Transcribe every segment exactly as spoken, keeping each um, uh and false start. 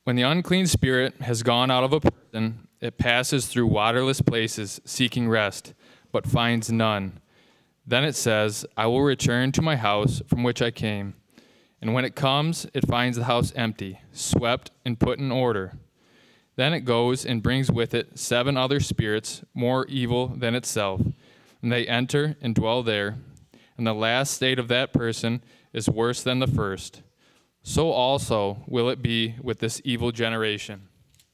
When the unclean spirit has gone out of a person, it passes through waterless places seeking rest, but finds none. Then it says, I will return to my house from which I came. And when it comes, it finds the house empty, swept, and put in order. Then it goes and brings with it seven other spirits more evil than itself, and they enter and dwell there. And the last state of that person is worse than the first. So also will it be with this evil generation.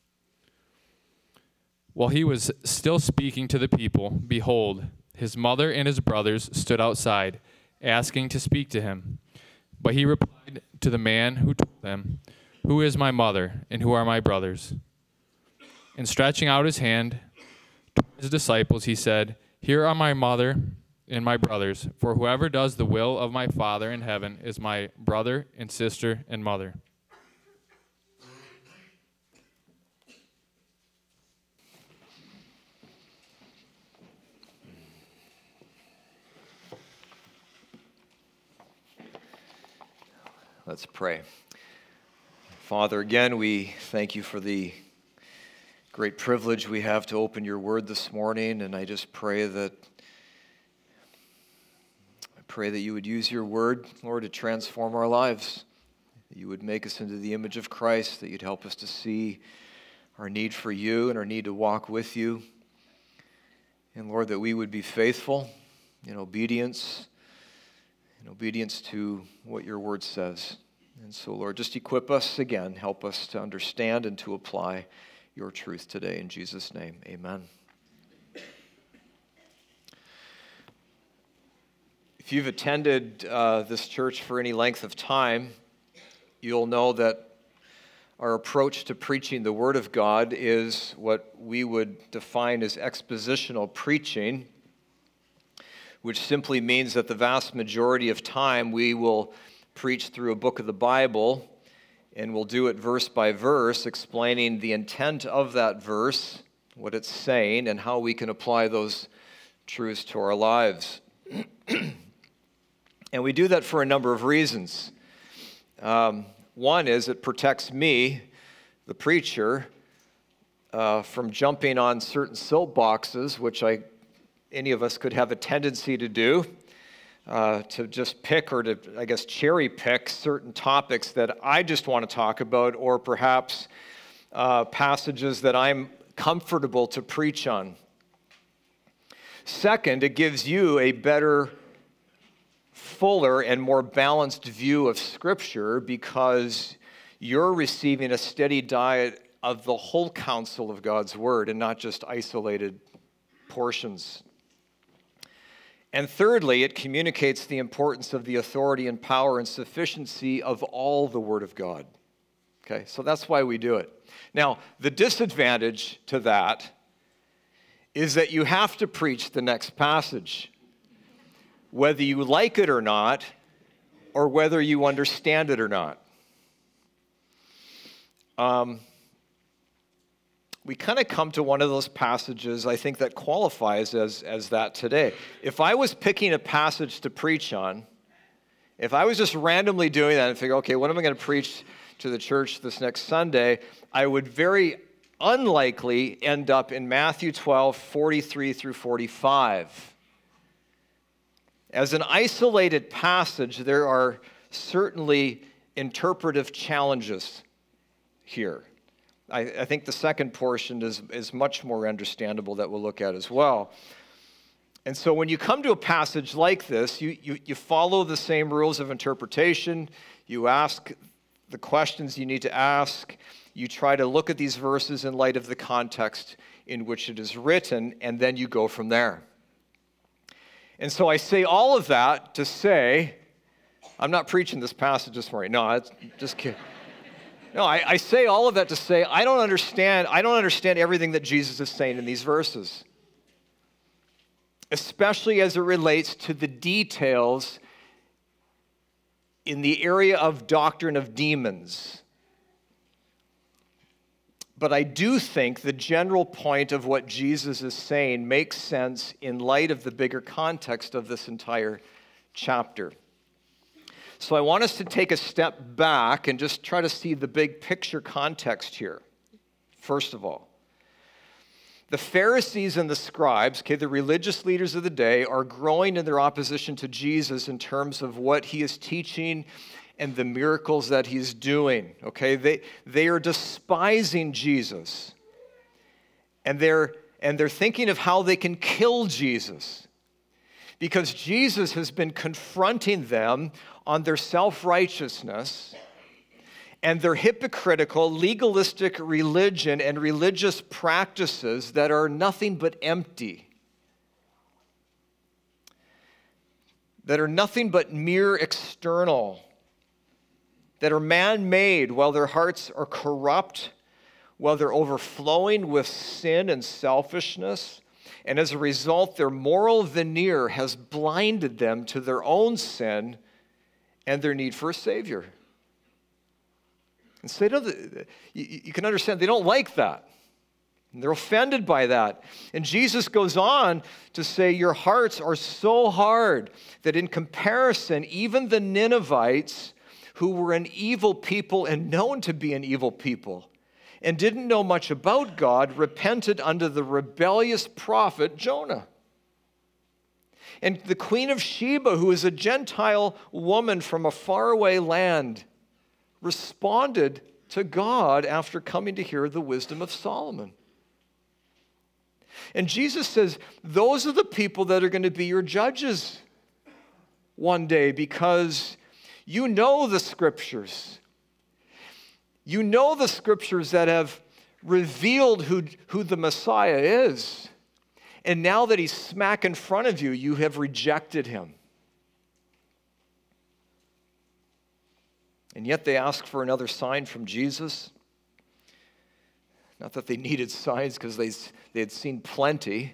While he was still speaking to the people, behold, his mother and his brothers stood outside, asking to speak to him. But he replied to the man who told him, Who is my mother, and who are my brothers? And stretching out his hand toward his disciples, he said, Here are my mother and my brothers, for whoever does the will of my Father in heaven is my brother and sister and mother. Let's pray. Father, again, we thank you for the great privilege we have to open your word this morning, and I just pray that I pray that you would use your word, Lord, to transform our lives, that you would make us into the image of Christ, that you'd help us to see our need for you and our need to walk with you, and Lord, that we would be faithful in obedience, in obedience to what your word says. And so, Lord, just equip us again, help us to understand and to apply your truth today. In Jesus' name, amen. If you've attended uh, this church for any length of time, you'll know that our approach to preaching the Word of God is what we would define as expositional preaching, which simply means that the vast majority of time we will preach through a book of the Bible, and we'll do it verse by verse, explaining the intent of that verse, what it's saying, and how we can apply those truths to our lives. And we do that for a number of reasons. Um, one is it protects me, the preacher, uh, from jumping on certain soapboxes, which I, any of us could have a tendency to do. Uh, to just pick or to, I guess, cherry pick certain topics that I just want to talk about, or perhaps uh, passages that I'm comfortable to preach on. Second, it gives you a better, fuller, and more balanced view of Scripture because you're receiving a steady diet of the whole counsel of God's Word and not just isolated portions. And thirdly, it communicates the importance of the authority and power and sufficiency of all the Word of God. Okay, so that's why we do it. Now, the disadvantage to that is that you have to preach the next passage, whether you like it or not, or whether you understand it or not. Um, we kind of come to one of those passages, I think, that qualifies as, as that today. If I was picking a passage to preach on, if I was just randomly doing that and figure, okay, what am I going to preach to the church this next Sunday, I would very unlikely end up in Matthew twelve, forty-three through forty-five. As an isolated passage, there are certainly interpretive challenges here. I, I think the second portion is, is much more understandable that we'll look at as well. And so when you come to a passage like this, you, you, you follow the same rules of interpretation. You ask the questions you need to ask. You try to look at these verses in light of the context in which it is written, and then you go from there. And so I say all of that to say, I'm not preaching this passage this morning. No, it's just kidding. No, I, I say all of that to say I don't understand, I don't understand everything that Jesus is saying in these verses, especially as it relates to the details in the area of doctrine of demons. But I do think the general point of what Jesus is saying makes sense in light of the bigger context of this entire chapter. So I want us to take a step back and just try to see the big picture context here. First of all, the Pharisees and the scribes, okay, the religious leaders of the day, are growing in their opposition to Jesus in terms of what he is teaching and the miracles that he's doing, okay? They, they are despising Jesus, and they're, and they're thinking of how they can kill Jesus, because Jesus has been confronting them on their self-righteousness and their hypocritical, legalistic religion and religious practices that are nothing but empty, that are nothing but mere external, that are man-made while their hearts are corrupt, while they're overflowing with sin and selfishness. And as a result, their moral veneer has blinded them to their own sin and their need for a Savior. And so they don't, you, you can understand, they don't like that. And they're offended by that. And Jesus goes on to say, your hearts are so hard that in comparison, even the Ninevites, who were an evil people and known to be an evil people, and didn't know much about God, repented under the rebellious prophet Jonah. And the Queen of Sheba, who is a Gentile woman from a faraway land, responded to God after coming to hear the wisdom of Solomon. And Jesus says, those are the people that are going to be your judges one day, because you know the scriptures. You know the scriptures that have revealed who, who the Messiah is. And now that he's smack in front of you, you have rejected him. And yet they ask for another sign from Jesus. Not that they needed signs, because they, they had seen plenty.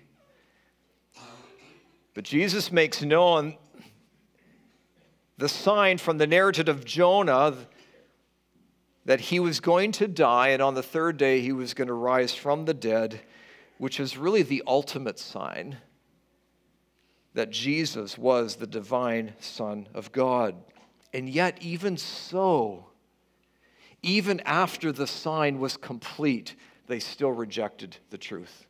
But Jesus makes known the sign from the narrative of Jonah that he was going to die, and on the third day he was going to rise from the dead, which is really the ultimate sign that Jesus was the divine Son of God. And yet, even so, even after the sign was complete, they still rejected the truth.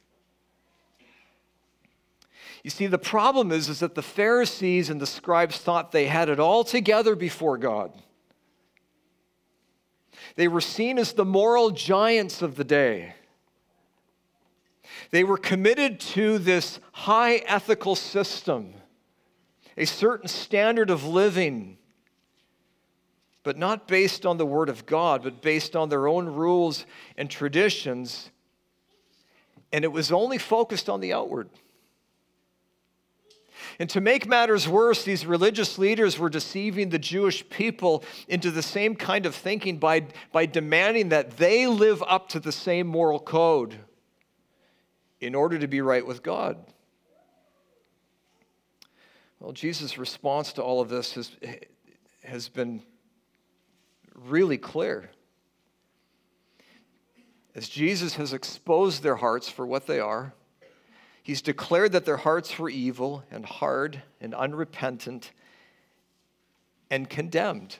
You see, the problem is, is that the Pharisees and the scribes thought they had it all together before God. They were seen as the moral giants of the day. They were committed to this high ethical system, a certain standard of living, but not based on the Word of God, but based on their own rules and traditions. And it was only focused on the outward. And to make matters worse, these religious leaders were deceiving the Jewish people into the same kind of thinking by, by demanding that they live up to the same moral code in order to be right with God. Well, Jesus' response to all of this has, has been really clear. As Jesus has exposed their hearts for what they are, he's declared that their hearts were evil and hard and unrepentant and condemned.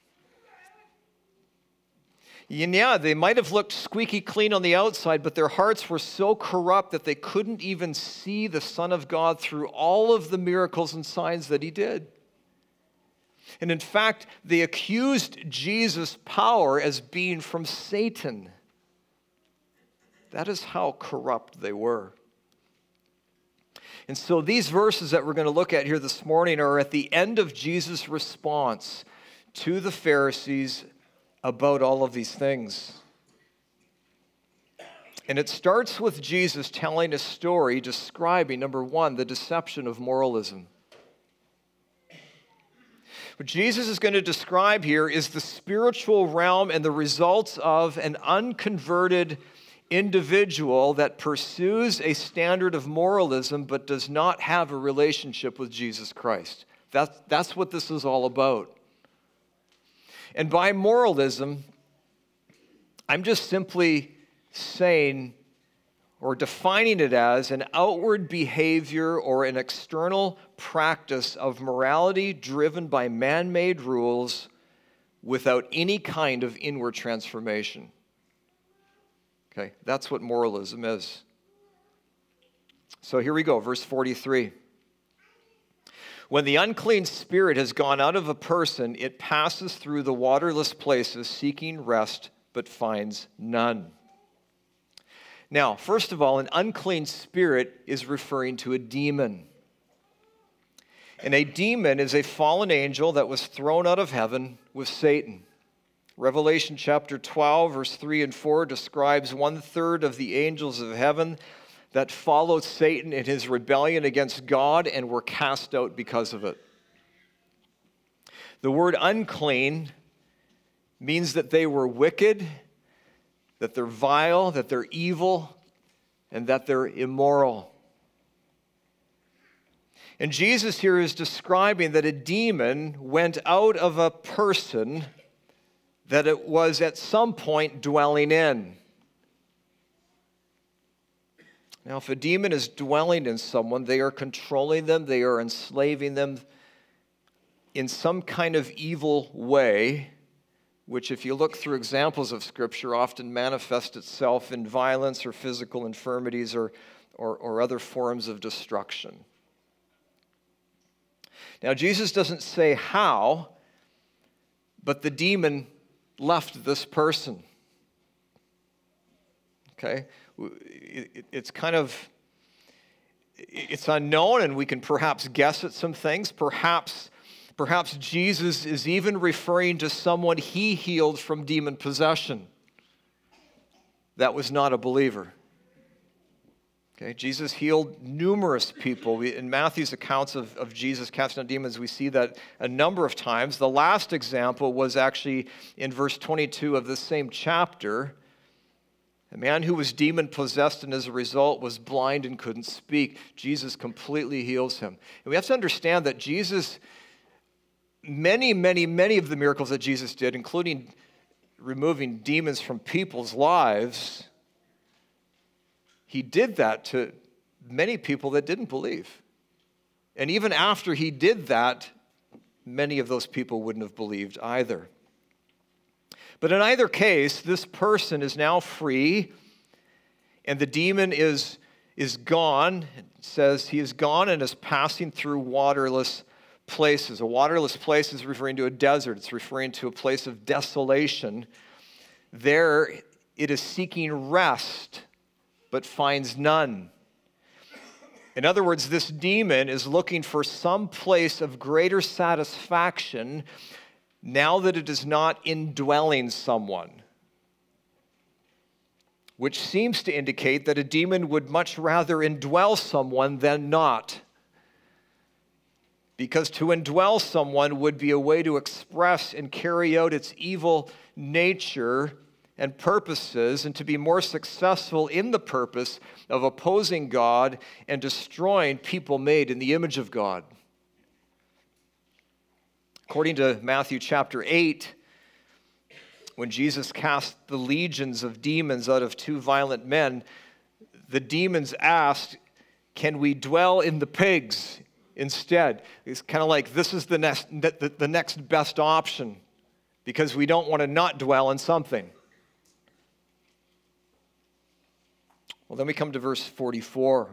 And yeah, they might have looked squeaky clean on the outside, but their hearts were so corrupt that they couldn't even see the Son of God through all of the miracles and signs that he did. And in fact, they accused Jesus' power as being from Satan. That is how corrupt they were. And so these verses that we're going to look at here this morning are at the end of Jesus' response to the Pharisees about all of these things. And it starts with Jesus telling a story describing, number one, the deception of moralism. What Jesus is going to describe here is the spiritual realm and the results of an unconverted individual that pursues a standard of moralism but does not have a relationship with Jesus Christ. That's, that's what this is all about. And by moralism, I'm just simply saying or defining it as an outward behavior or an external practice of morality driven by man-made rules without any kind of inward transformation. Okay, that's what moralism is. So here we go, verse forty-three. When the unclean spirit has gone out of a person, it passes through the waterless places seeking rest, but finds none. Now, first of all, an unclean spirit is referring to a demon. And a demon is a fallen angel that was thrown out of heaven with Satan. Revelation chapter twelve, verse three and four describes one-third of the angels of heaven that followed Satan in his rebellion against God and were cast out because of it. The word unclean means that they were wicked, that they're vile, that they're evil, and that they're immoral. And Jesus here is describing that a demon went out of a person that it was at some point dwelling in. Now, if a demon is dwelling in someone, they are controlling them, they are enslaving them in some kind of evil way, which, if you look through examples of Scripture, often manifests itself in violence or physical infirmities or, or, or other forms of destruction. Now, Jesus doesn't say how, but the demon left this person. Okay? It's kind of, it's unknown, and we can perhaps guess at some things. Perhaps, perhaps Jesus is even referring to someone he healed from demon possession that was not a believer. Okay, Jesus healed numerous people. We, in Matthew's accounts of, of Jesus casting out demons, we see that a number of times. The last example was actually in verse twenty-two of this same chapter. A man who was demon-possessed and as a result was blind and couldn't speak. Jesus completely heals him. And we have to understand that Jesus, many, many, many of the miracles that Jesus did, including removing demons from people's lives, he did that to many people that didn't believe. And even after he did that, many of those people wouldn't have believed either. But in either case, this person is now free, and the demon is, is gone. It says he is gone and is passing through waterless places. A waterless place is referring to a desert. It's referring to a place of desolation. There, it is seeking rest, but finds none. In other words, this demon is looking for some place of greater satisfaction now that it is not indwelling someone, which seems to indicate that a demon would much rather indwell someone than not. Because to indwell someone would be a way to express and carry out its evil nature and purposes, and to be more successful in the purpose of opposing God and destroying people made in the image of God. According to Matthew chapter eight, when Jesus cast the legions of demons out of two violent men, the demons asked, "Can we dwell in the pigs instead?" It's kind of like this is the next, the, the next best option, because we don't want to not dwell in something. Well, then we come to verse forty-four.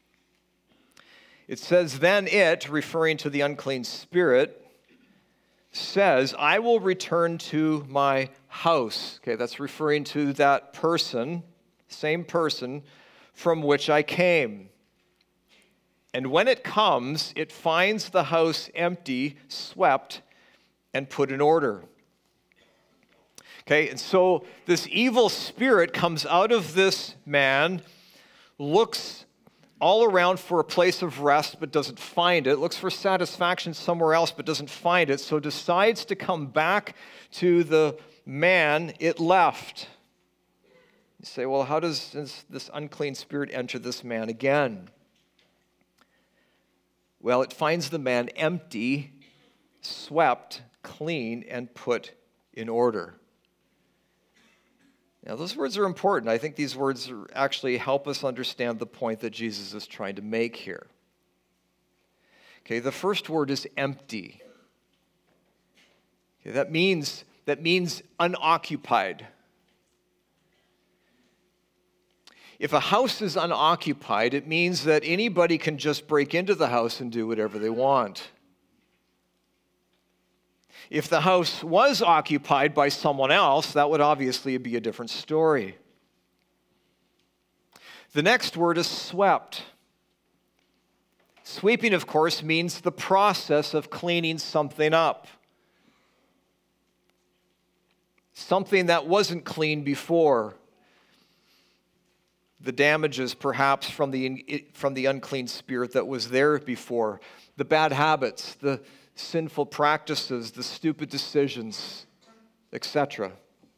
It says, "Then it," referring to the unclean spirit, says, "I will return to my house." Okay, that's referring to that person, same person, from which I came. "And when it comes, it finds the house empty, swept, and put in order." Okay, and so this evil spirit comes out of this man, looks all around for a place of rest but doesn't find it, looks for satisfaction somewhere else but doesn't find it, so decides to come back to the man it left. You say, well, how does this, this unclean spirit enter this man again? Well, it finds the man empty, swept, clean, and put in order. Now, those words are important. I think these words actually help us understand the point that Jesus is trying to make here. Okay, the first word is empty. Okay, that means, that means unoccupied. If a house is unoccupied, it means that anybody can just break into the house and do whatever they want. If the house was occupied by someone else, that would obviously be a different story. The next word is swept. Sweeping, of course, means the process of cleaning something up. Something that wasn't clean before. The damages, perhaps, from the, from the unclean spirit that was there before. The bad habits, the sinful practices, the stupid decisions, et cetera.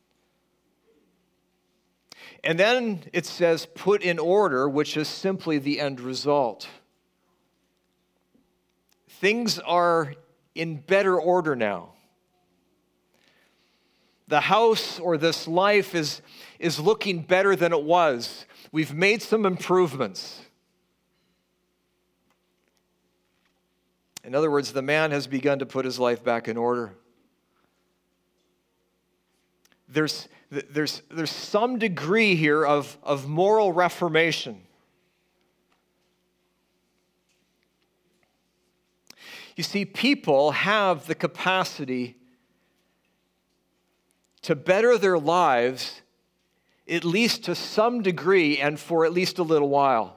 And then it says, put in order, which is simply the end result. Things are in better order now. The house or this life is, is looking better than it was. We've made some improvements. In other words, the man has begun to put his life back in order. There's, there's, there's some degree here of, of moral reformation. You see, people have the capacity to better their lives, at least to some degree and for at least a little while.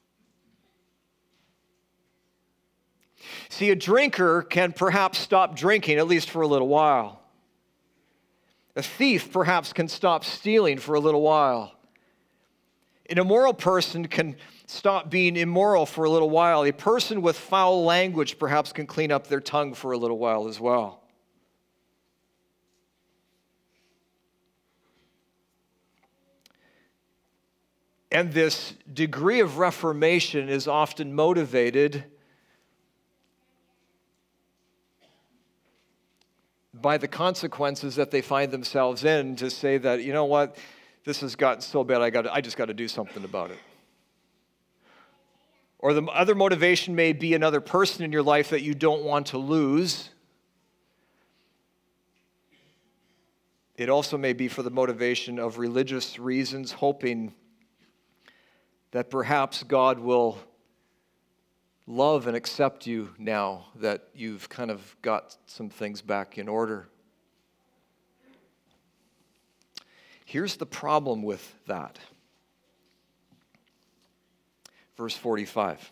See, a drinker can perhaps stop drinking, at least for a little while. A thief perhaps can stop stealing for a little while. An immoral person can stop being immoral for a little while. A person with foul language perhaps can clean up their tongue for a little while as well. And this degree of reformation is often motivated by the consequences that they find themselves in, to say that, you know what, this has gotten so bad, I got, I just got to do something about it. Or the other motivation may be another person in your life that you don't want to lose. It also may be for the motivation of religious reasons, hoping that perhaps God will love and accept you now that you've kind of got some things back in order. Here's the problem with that. Verse forty-five.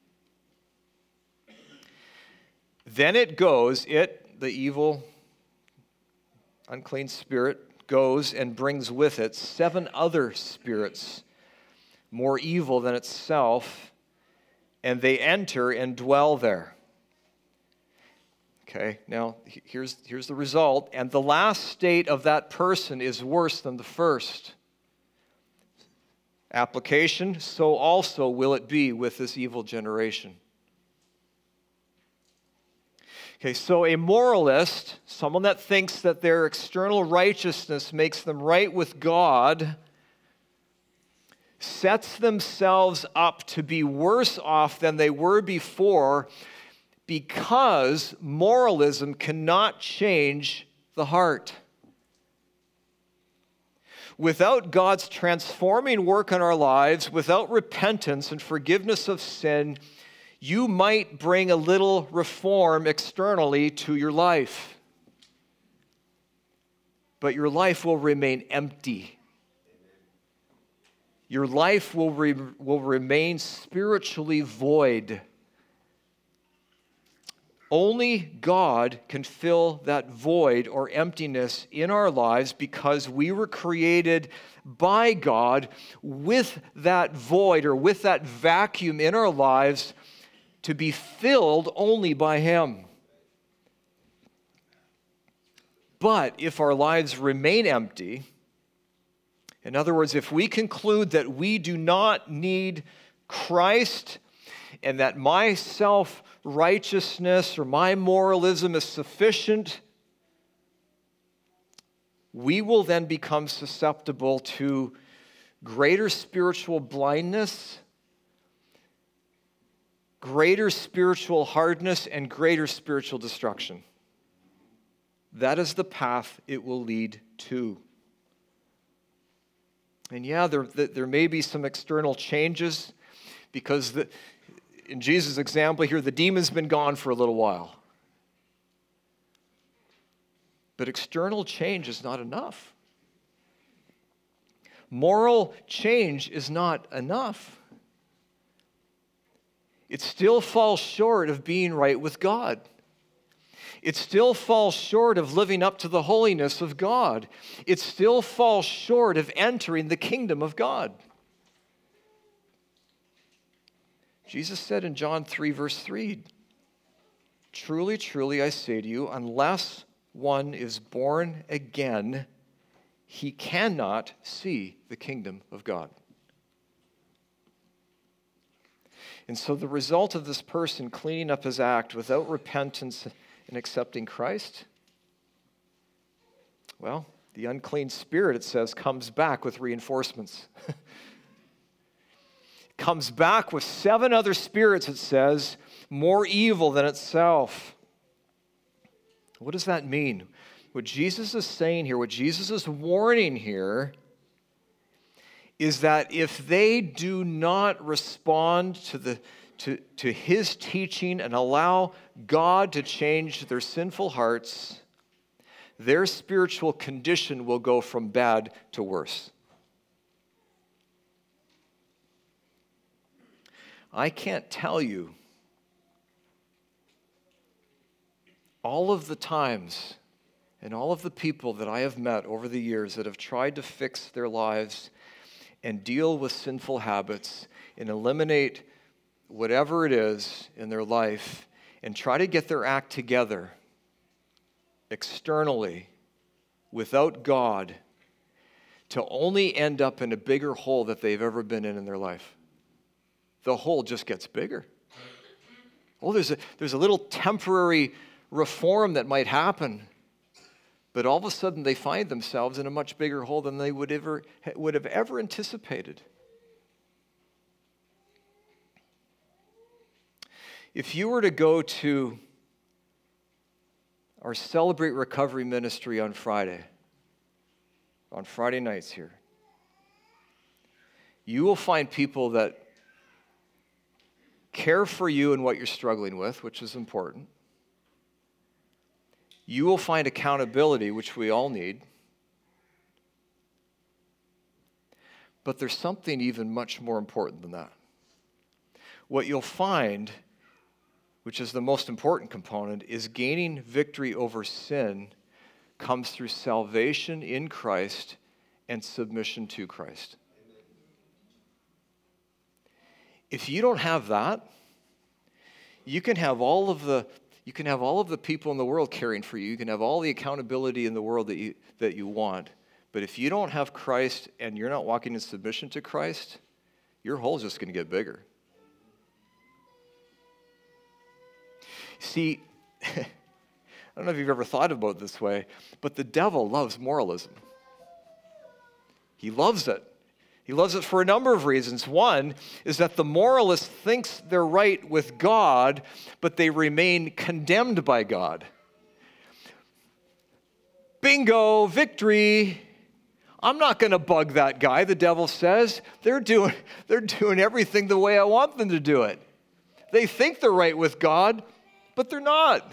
Then it goes, it, the evil, unclean spirit, goes and brings with it seven other spirits more evil than itself, and they enter and dwell there. Okay, now here's, here's the result. And the last state of that person is worse than the first. Application, so also will it be with this evil generation. Okay, so a moralist, someone that thinks that their external righteousness makes them right with God, sets themselves up to be worse off than they were before, because moralism cannot change the heart. Without God's transforming work in our lives, without repentance and forgiveness of sin, you might bring a little reform externally to your life, but your life will remain empty. Your life will, re- will remain spiritually void. Only God can fill that void or emptiness in our lives, because we were created by God with that void or with that vacuum in our lives to be filled only by Him. But if our lives remain empty, in other words, if we conclude that we do not need Christ and that my self-righteousness or my moralism is sufficient, we will then become susceptible to greater spiritual blindness, greater spiritual hardness, and greater spiritual destruction. That is the path it will lead to. And yeah, there, there may be some external changes because the, in Jesus' example here, the demon's been gone for a little while. But external change is not enough. Moral change is not enough. It still falls short of being right with God. It still falls short of living up to the holiness of God. It still falls short of entering the kingdom of God. Jesus said in John three, verse three, "Truly, truly, I say to you, unless one is born again, he cannot see the kingdom of God." And so the result of this person cleaning up his act without repentance and accepting Christ, well, the unclean spirit, it says, comes back with reinforcements. Comes back with seven other spirits, it says, more evil than itself. What does that mean? What Jesus is saying here, what Jesus is warning here, is that if they do not respond to the to, to his teaching and allow God to change their sinful hearts, their spiritual condition will go from bad to worse. I can't tell you all of the times and all of the people that I have met over the years that have tried to fix their lives and deal with sinful habits and eliminate whatever it is in their life and try to get their act together externally without God to only end up in a bigger hole that they've ever been in in their life. The hole just gets bigger. Oh, there's a, there's a little temporary reform that might happen, but all of a sudden they find themselves in a much bigger hole than they would ever would have ever anticipated. If you were to go to our Celebrate Recovery ministry on Friday, on Friday nights here, you will find people that care for you and what you're struggling with, which is important. You will find accountability, which we all need. But there's something even much more important than that. What you'll find, which is the most important component, is gaining victory over sin comes through salvation in Christ and submission to Christ. If you don't have that, you can have all of the you can have all of the people in the world caring for you. You can have all the accountability in the world that you that you want. But if you don't have Christ and you're not walking in submission to Christ, your hole's just going to get bigger. See, I don't know if you've ever thought about it this way, but the devil loves moralism. He loves it. He loves it for a number of reasons. One is that the moralist thinks they're right with God, but they remain condemned by God. Bingo, victory. I'm not going to bug that guy, the devil says. They're doing, they're doing everything the way I want them to do it. They think they're right with God, but they're not.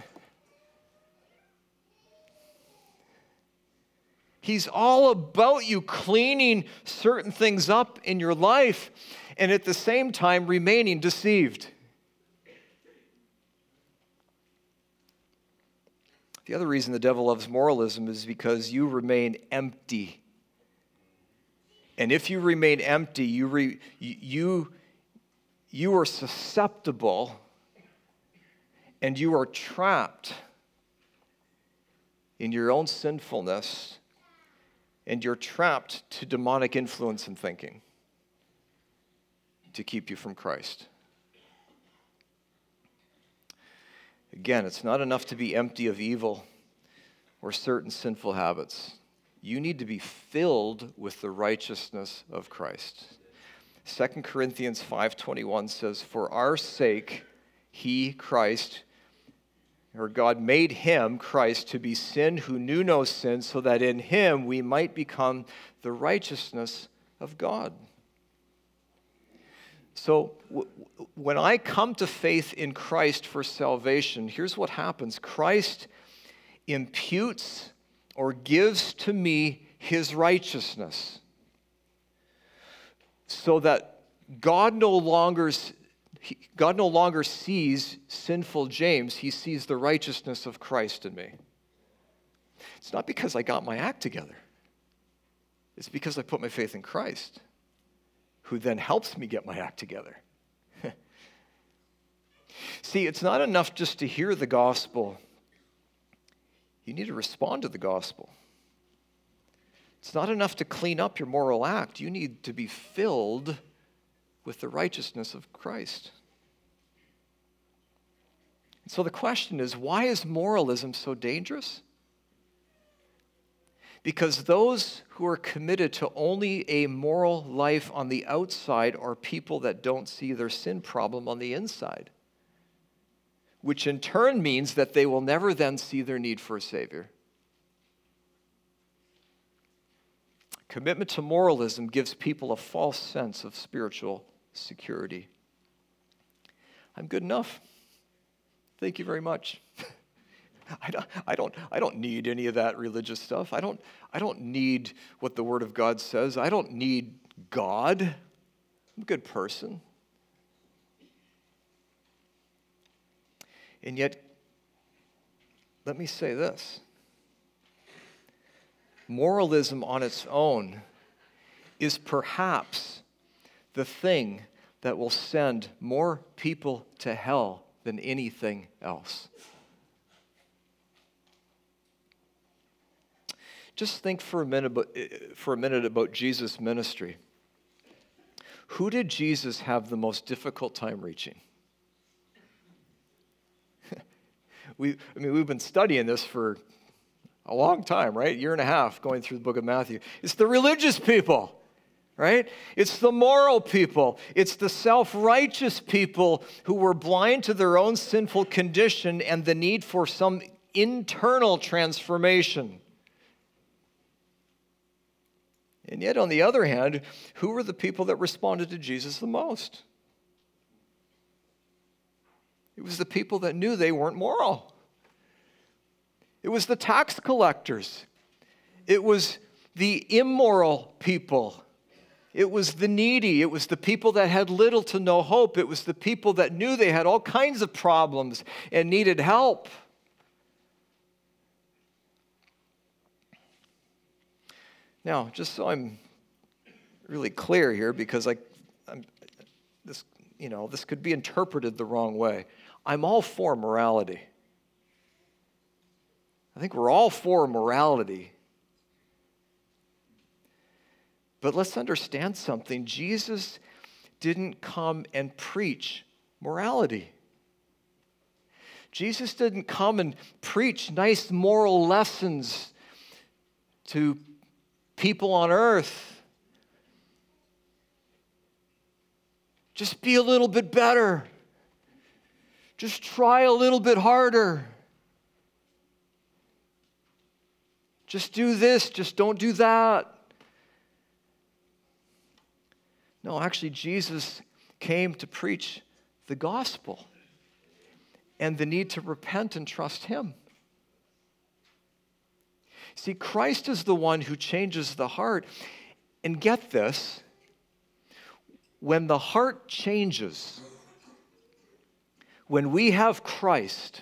He's all about you cleaning certain things up in your life and at the same time remaining deceived. The other reason the devil loves moralism is because you remain empty. And if you remain empty, you re, you, you are susceptible and you are trapped in your own sinfulness, and you're trapped to demonic influence and thinking to keep you from Christ. Again, it's not enough to be empty of evil or certain sinful habits. You need to be filled with the righteousness of Christ. Second Corinthians five twenty-one says, "For our sake, he, Christ, or God made him, Christ, to be sin who knew no sin, so that in him we might become the righteousness of God." So w- when I come to faith in Christ for salvation, here's what happens. Christ imputes or gives to me his righteousness, so that God no longer God no longer sees sinful James. He sees the righteousness of Christ in me. It's not because I got my act together. It's because I put my faith in Christ, who then helps me get my act together. See, it's not enough just to hear the gospel. You need to respond to the gospel. It's not enough to clean up your moral act. You need to be filled with the righteousness of Christ. So the question is, why is moralism so dangerous? Because those who are committed to only a moral life on the outside are people that don't see their sin problem on the inside, which in turn means that they will never then see their need for a Savior. Commitment to moralism gives people a false sense of spiritual security. I'm good enough. Thank you very much. I don't, I don't, I don't need any of that religious stuff. I don't, I don't need what the Word of God says. I don't need God. I'm a good person. And yet, let me say this. Moralism on its own is perhaps the thing that will send more people to hell than anything else. Just think for a minute about, for a minute about Jesus' ministry. Who did Jesus have the most difficult time reaching? we, I mean, we've been studying this for a long time, right? A year and a half going through the book of Matthew. It's the religious people, right? It's the moral people. It's the self-righteous people who were blind to their own sinful condition and the need for some internal transformation. And yet, on the other hand, who were the people that responded to Jesus the most? It was the people that knew they weren't moral. It was the tax collectors. It was the immoral people. It was the needy. It was the people that had little to no hope. It was the people that knew they had all kinds of problems and needed help. Now, just so I'm really clear here, because I, I'm, this, you know, this could be interpreted the wrong way. I'm all for morality. I think we're all for morality. But let's understand something. Jesus didn't come and preach morality. Jesus didn't come and preach nice moral lessons to people on earth. Just be a little bit better. Just try a little bit harder. Just do this, just don't do that. No, actually, Jesus came to preach the gospel and the need to repent and trust him. See, Christ is the one who changes the heart. And get this, when the heart changes, when we have Christ,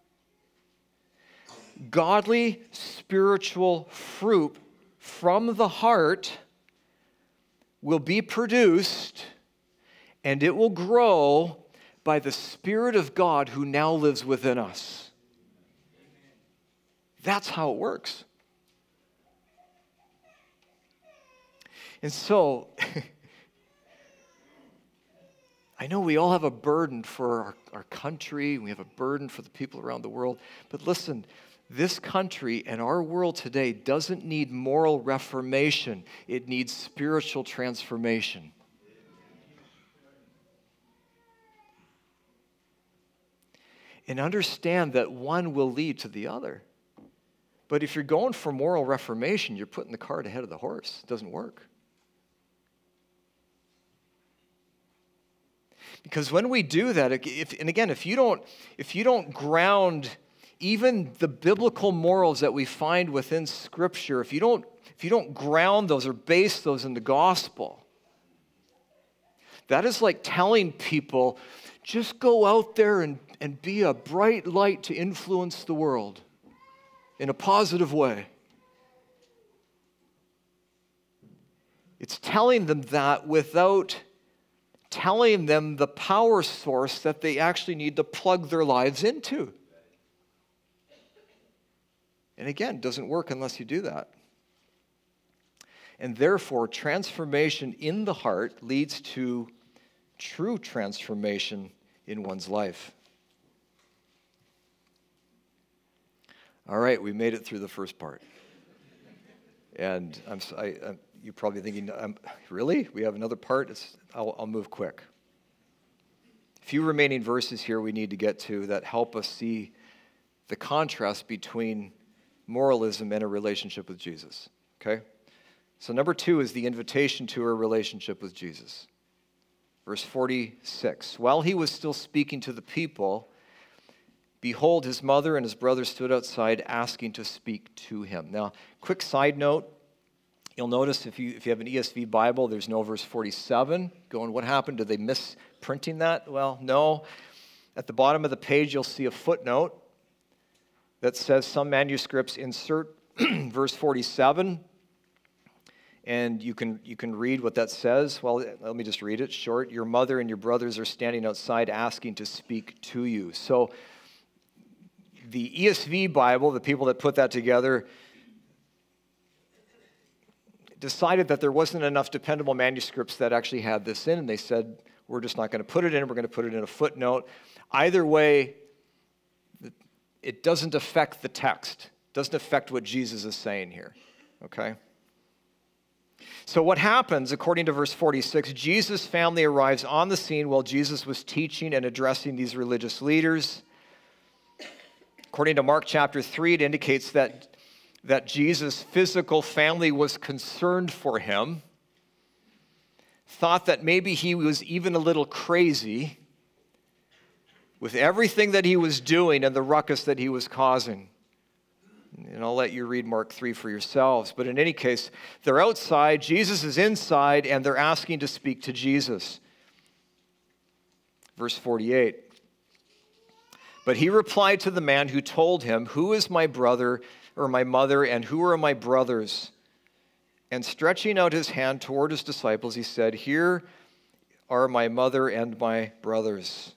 godly spiritual fruit from the heart will be produced, and it will grow by the Spirit of God who now lives within us. That's how it works. And so, I know we all have a burden for our, our country, we have a burden for the people around the world, but listen, This country and our world today doesn't need moral reformation. It needs spiritual transformation. And understand that one will lead to the other. But if you're going for moral reformation, you're putting the cart ahead of the horse. It doesn't work. Because when we do that, if, and again, if you don't, if you don't ground even the biblical morals that we find within Scripture, if you don't, if you don't ground those or base those in the gospel, that is like telling people, just go out there and, and be a bright light to influence the world in a positive way. It's telling them that without telling them the power source that they actually need to plug their lives into. And again, it doesn't work unless you do that. And therefore, transformation in the heart leads to true transformation in one's life. All right, we made it through the first part. And I'm, I, I'm, you're probably thinking, um, really? We have another part? It's, I'll, I'll move quick. A few remaining verses here we need to get to that help us see the contrast between moralism and a relationship with Jesus, okay? So number two is the invitation to a relationship with Jesus. Verse forty-six, while he was still speaking to the people, behold, his mother and his brother stood outside asking to speak to him. Now, quick side note, you'll notice if you if you have an E S V Bible, there's no verse forty-seven. Going, what happened? Did they miss printing that? Well, no. At the bottom of the page, you'll see a footnote that says some manuscripts insert verse forty-seven, and you can you can read what that says. Well, let me just read it short. Your mother and your brothers are standing outside asking to speak to you. So the E S V Bible, the people that put that together, decided that there wasn't enough dependable manuscripts that actually had this in, and they said, we're just not going to put it in, we're going to put it in a footnote. Either way, it doesn't affect the text. It doesn't affect what Jesus is saying here, okay? So what happens, according to verse forty-six, Jesus' family arrives on the scene while Jesus was teaching and addressing these religious leaders. According to Mark chapter three, it indicates that, that Jesus' physical family was concerned for him, thought that maybe he was even a little crazy with everything that he was doing and the ruckus that he was causing. And I'll let you read Mark three for yourselves. But in any case, they're outside, Jesus is inside, and they're asking to speak to Jesus. Verse forty-eight. But he replied to the man who told him, who is my brother or my mother, and who are my brothers? And stretching out his hand toward his disciples, he said, here are my mother and my brothers.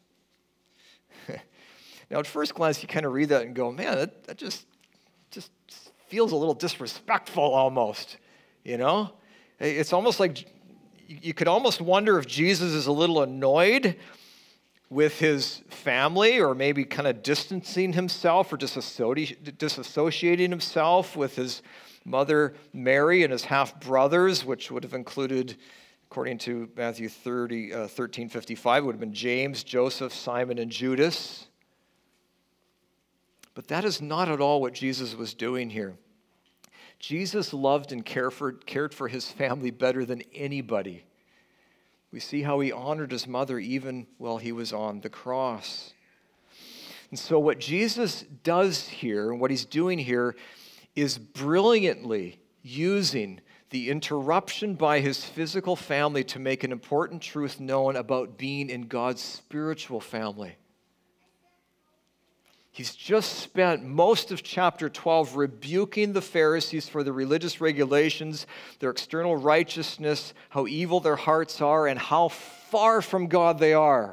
Now, at first glance, you kind of read that and go, man, that, that just, just feels a little disrespectful almost, you know? It's almost like you could almost wonder if Jesus is a little annoyed with his family, or maybe kind of distancing himself or disassociating disassociating himself with his mother Mary and his half-brothers, which would have included, according to Matthew thirty, uh, thirteen fifty-five, would have been James, Joseph, Simon, and Judas. But that is not at all what Jesus was doing here. Jesus loved and cared for, cared for his family better than anybody. We see how he honored his mother even while he was on the cross. And so what Jesus does here, and what he's doing here, is brilliantly using the interruption by his physical family to make an important truth known about being in God's spiritual family. He's just spent most of chapter twelve rebuking the Pharisees for the religious regulations, their external righteousness, how evil their hearts are, and how far from God they are.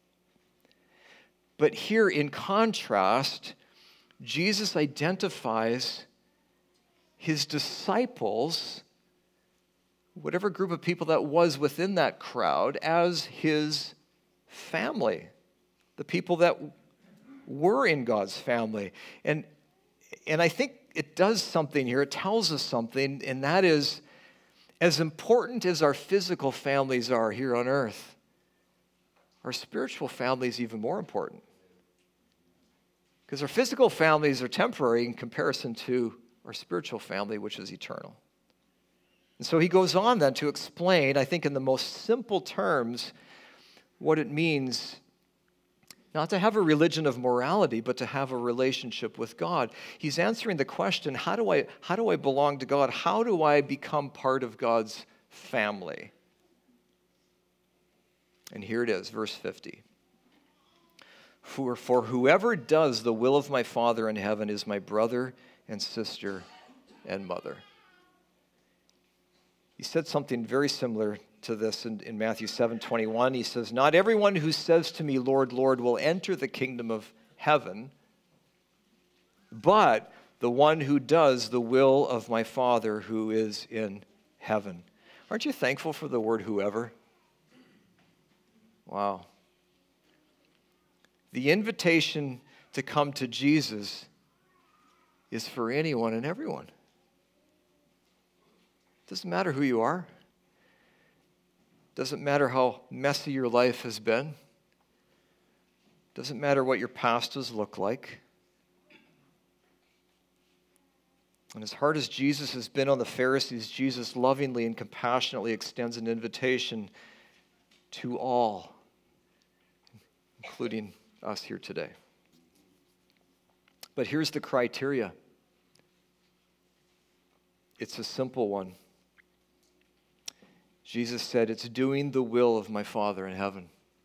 But here, in contrast, Jesus identifies his disciples, whatever group of people that was within that crowd, as his family, the people that were in God's family. And, And I think it does something here. It tells us something, and that is, as important as our physical families are here on earth, our spiritual family is even more important. Because our physical families are temporary in comparison to our spiritual family, which is eternal. And so he goes on then to explain, I think in the most simple terms, what it means not to have a religion of morality, but to have a relationship with God. He's answering the question, how do I, how do I belong to God? How do I become part of God's family? And here it is, verse fifty. For, for whoever does the will of my Father in heaven is my brother and sister and mother. He said something very similar to this in, in Matthew seven twenty-one. He says, not everyone who says to me, Lord, Lord, will enter the kingdom of heaven, but the one who does the will of my Father who is in heaven. Aren't you thankful for the word whoever? Wow. The invitation to come to Jesus is for anyone and everyone. Doesn't matter who you are. Doesn't matter how messy your life has been. Doesn't matter what your past has looked like. And as hard as Jesus has been on the Pharisees, Jesus lovingly and compassionately extends an invitation to all, including us here today. But here's the criteria. It's a simple one. Jesus said, it's doing the will of my Father in heaven.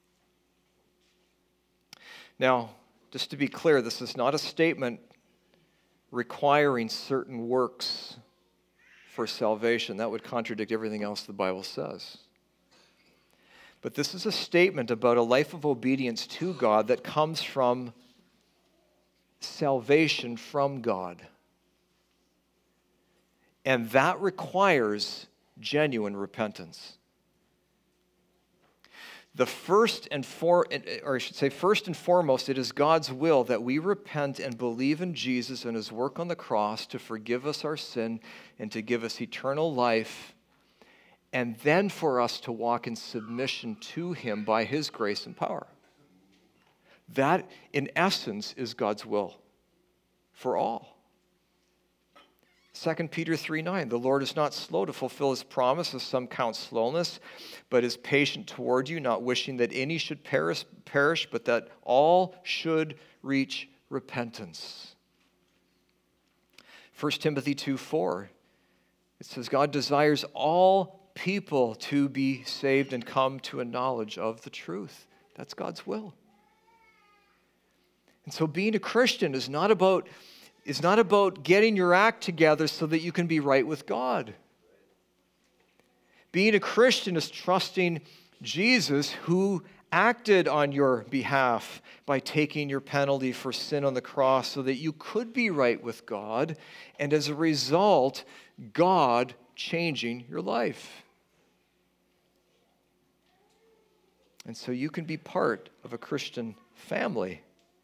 Now, just to be clear, this is not a statement requiring certain works for salvation. That would contradict everything else the Bible says. But this is a statement about a life of obedience to God that comes from salvation from God. And that requires genuine repentance. The first and for, or I should say, first and foremost, it is God's will that we repent and believe in Jesus and his work on the cross to forgive us our sin and to give us eternal life, and then for us to walk in submission to him by his grace and power. That, in essence, is God's will for all. Second Peter three nine, the Lord is not slow to fulfill his promise, as some count slowness, but is patient toward you, not wishing that any should perish, perish, but that all should reach repentance. First Timothy two four, it says, God desires all people to be saved and come to a knowledge of the truth. That's God's will. And so being a Christian is not about is not about getting your act together so that you can be right with God. Being a Christian is trusting Jesus, who acted on your behalf by taking your penalty for sin on the cross so that you could be right with God, and as a result, God changing your life. And so you can be part of a Christian family.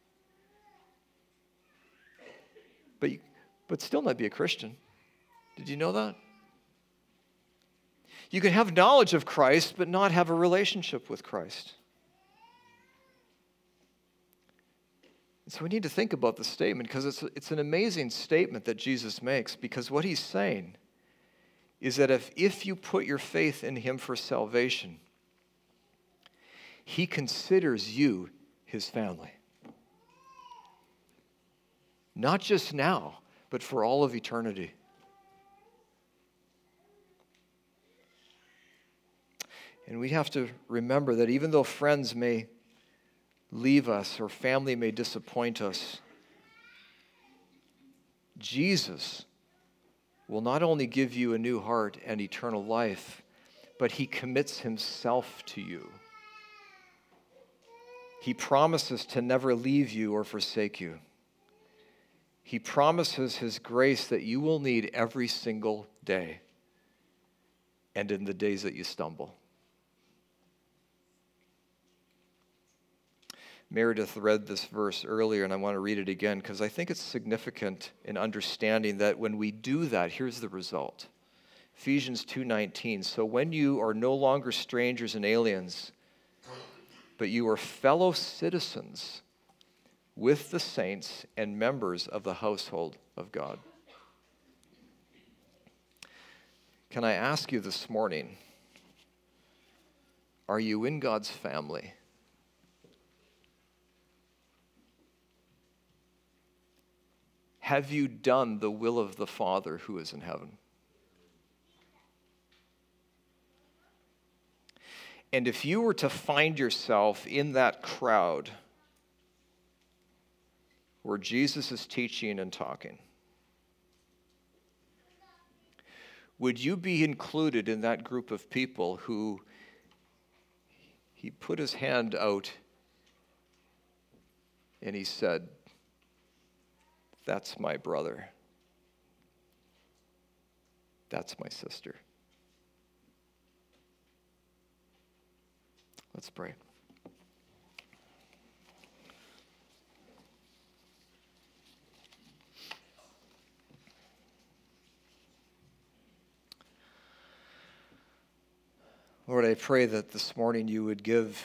But, you, but still not be a Christian. Did you know that? You can have knowledge of Christ, but not have a relationship with Christ. And so we need to think about the statement, because it's, it's an amazing statement that Jesus makes, because what he's saying is that if, if you put your faith in him for salvation, he considers you his family. Not just now, but for all of eternity. And we have to remember that even though friends may leave us or family may disappoint us, Jesus will not only give you a new heart and eternal life, but he commits himself to you. He promises to never leave you or forsake you. He promises his grace that you will need every single day and in the days that you stumble. Meredith read this verse earlier, and I want to read it again because I think it's significant in understanding that when we do that, here's the result. Ephesians two nineteen, so when you are no longer strangers and aliens, but you are fellow citizens with the saints and members of the household of God. Can I ask you this morning, are you in God's family? Have you done the will of the Father who is in heaven? And if you were to find yourself in that crowd where Jesus is teaching and talking, would you be included in that group of people who he put his hand out and he said, that's my brother. That's my sister. Let's pray. Lord, I pray that this morning you would give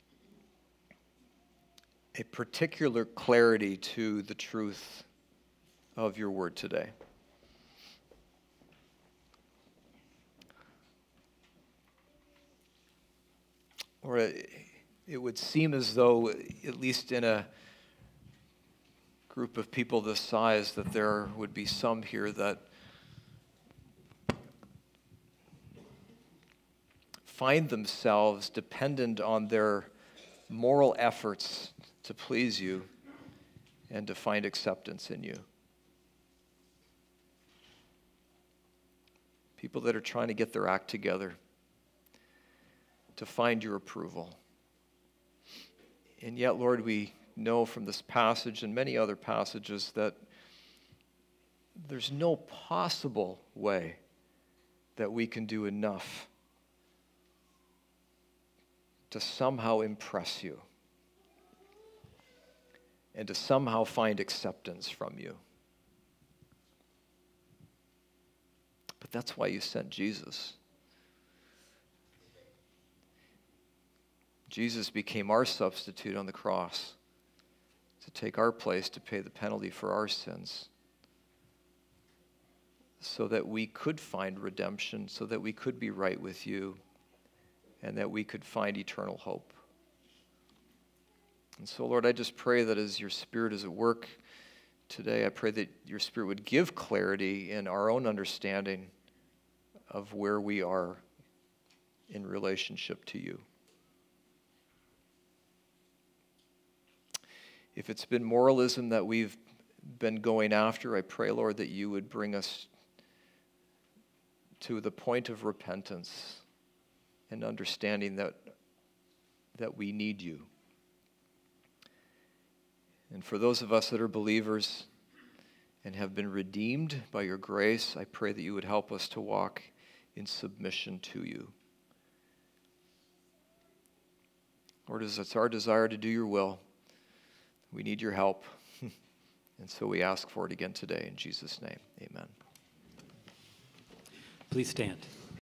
a particular clarity to the truth of your word today. Lord, it would seem as though, at least in a group of people this size, that there would be some here that find themselves dependent on their moral efforts to please you and to find acceptance in you. People that are trying to get their act together to find your approval. And yet, Lord, we know from this passage and many other passages that there's no possible way that we can do enough to somehow impress you and to somehow find acceptance from you. But that's why you sent Jesus. Jesus became our substitute on the cross to take our place, to pay the penalty for our sins, so that we could find redemption, so that we could be right with you, and that we could find eternal hope. And so, Lord, I just pray that as your Spirit is at work today, I pray that your Spirit would give clarity in our own understanding of where we are in relationship to you. If it's been moralism that we've been going after, I pray, Lord, that you would bring us to the point of repentance and understanding that, that we need you. And for those of us that are believers and have been redeemed by your grace, I pray that you would help us to walk in submission to you. Lord, it's our desire to do your will. We need your help. And so we ask for it again today in Jesus' name. Amen. Please stand.